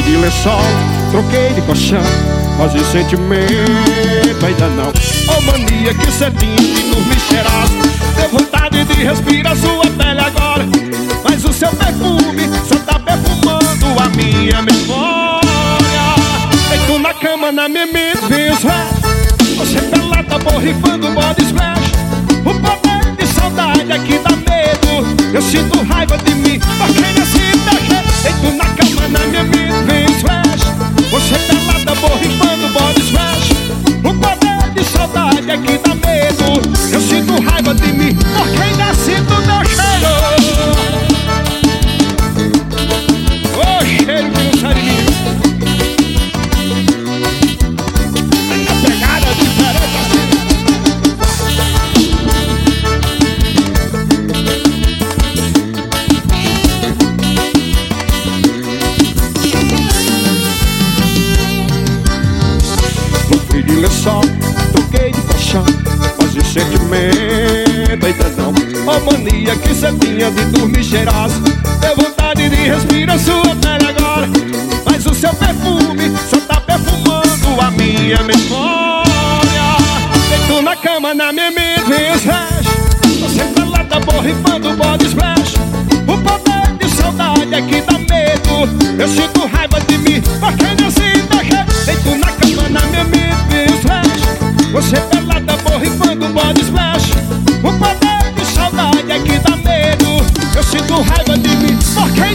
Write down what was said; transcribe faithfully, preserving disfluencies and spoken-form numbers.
de lençol, troquei de colchão, mas de sentimento ainda não. Oh mania, que cedinho de dormir cheirosa, deu vontade de respirar sua pele agora, mas o seu perfume só tá perfumando a minha memória. Deito na cama, na minha mente vem os restos, você pelada borrifando body splash. O poder de saudade aqui dá medo, eu sinto raiva de mim, porque nesse deixa. Deito na cama, na minha mente vem os restos, você pelada borrifando body splash. O poder de saudade aqui dá medo, eu sinto raiva de mim, porque ainda sinto teu cheiro. Ô cheiro que não sai de mim. A pegada é diferente assim. Troquei de lençol, troquei de colchão, mas de sentimento ainda não. Oh mania, que cedinha de dormir cheirosa, deu vontade de respirar sua pele agora, mas o seu perfume só tá perfumando a minha memória. Deito na cama, na minha mente vem os restos, você pelada borrifando body splash. O poder de saudade aqui dá medo, eu sinto raiva de mim, porque não se deixa. Deito na cama, na minha mente vem os restos, você pelada borrifando body splash. O poder de saudade aqui dá medo, eu sinto raiva de mim, porque